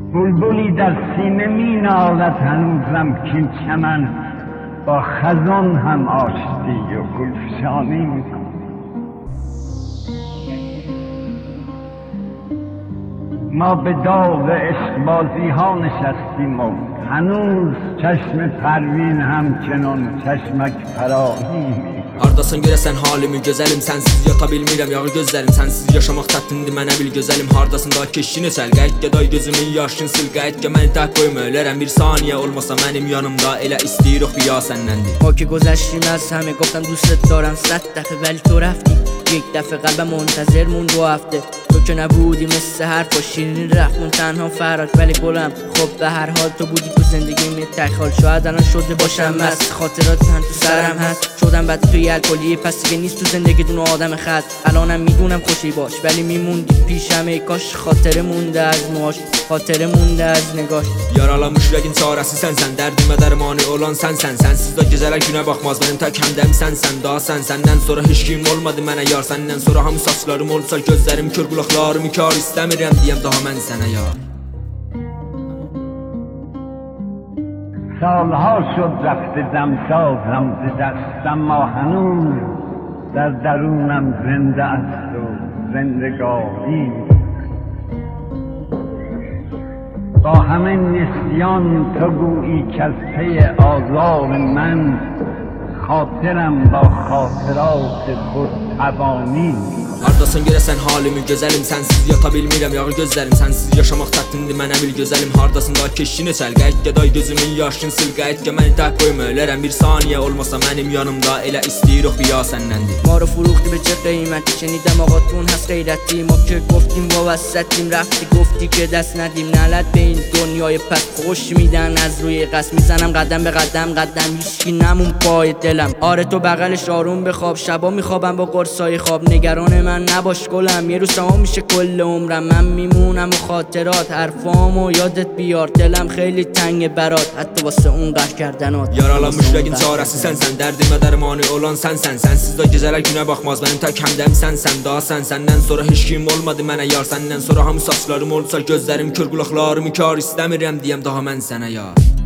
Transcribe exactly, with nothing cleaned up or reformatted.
بلبلی در سینه می نالد هنوزم کین چمن با خزان هم آشتی و گلفشانی میکن. ما به داغ عشقبازی ها نشستیم و هنوز çeşme پروین همچنان çeşmek ferahi. Hardasan görəsən halimi gözəlim, sənsiz yata bilmirəm yağı gözlərim. Sənsiz yaşamaq çətindir mənə bil gözəlim. Hardasın da keşini çəl, qayıt gəday gözümün yaşını sil. Qayıt gə məni tək qoyma ölərəm bir saniyə olmasa mənim yanımda. Elə istəyirik biya səndəndir. ما که گذشتیم از همه گفتم دوستت دارم صد دفعه ولی تو رفتی. یک دفعه قلبم منتظر مون دو هفته. تو که نبودی مثل حرفا شیرین رفت اون تنها فراد ولی گلم. خب به هر حال تو بودی تو زندگیم یه تخیل. شاید الان شده باشم مست، خاطرات من تو سرم هست. شدم بعد توی الکلی پس دیگه نیست تو زندگی دون آدم خط. الانم میدونم خوشی باش ولی میموندی پیشم. ای کاش خاطره مونده از موهاش، خاطره munda az نگاش. Yaralanmış ürəyin çarəsi sənsən, dərdimə dərmanı olan sənsən. Sənsiz də gecələr günə baxmaz mənim tək həmdəm sənsən. Daha sən, səndən sonra heç kim olmadı mənə yar. Səndən sonra hamı saçlarım olsa gözlərim kör, qulaqlarım kar. İstəmirəm deyəm daha mən sənə yar. سالها شد رفته دمسازم ز دستم، ما هنوز در درونم زنده است و زندگانی. با همه نسیان تو گویی که از پی آزار من خاطرم با خاطرات خود تبانی. Hardasan görəsən halimi gözəlim, sənsiz yata bilmirəm yağı gözlərim. Sənsiz yaşamaq çətindir mənə bil gözəlim. Hardasın da keşini çəl, qayıt gəday gözümün yaşını sil. Qayıt gə məni tək qoyma ölərəm bir saniyə olmasa mənim yanımda. Elə istəyirik biya səndəndir. ما رو فروختی به چه قیمتی؟ شنیدم آقاتون هست غیرتی. ما که گفتیم واسطیم رفتی گفتی که دست ندیم. نلد به این دنیای پس خوش میدن از روی قصد. میزنم قدم به قدم قدم هیچکی نمون پای دلم. آره تو بغلش آروم بخواب، شبا میخوابم با قرصای خواب. نگران من نباش گلم، یه روز تمام میشه کل عمرم. من میمونم و خاطرات حرفامو یادت بیار. دلم خیلی تنگ برات حتی واسه اون قهر کردنات. Yaralanmış ürəyin çarəsi sənsən, dərdimə dərmanı olan sənsən. Sənsiz də gecələr günə baxmaz mənim tək həmdəm sənsən. Daha sən, səndən sonra heç kim olmadı mənə yar. Səndən sonra hamı saçlarım olsa gözlərim kör, qulaqlarım kar. İstəmirəm deyəm daha mən sənə yar.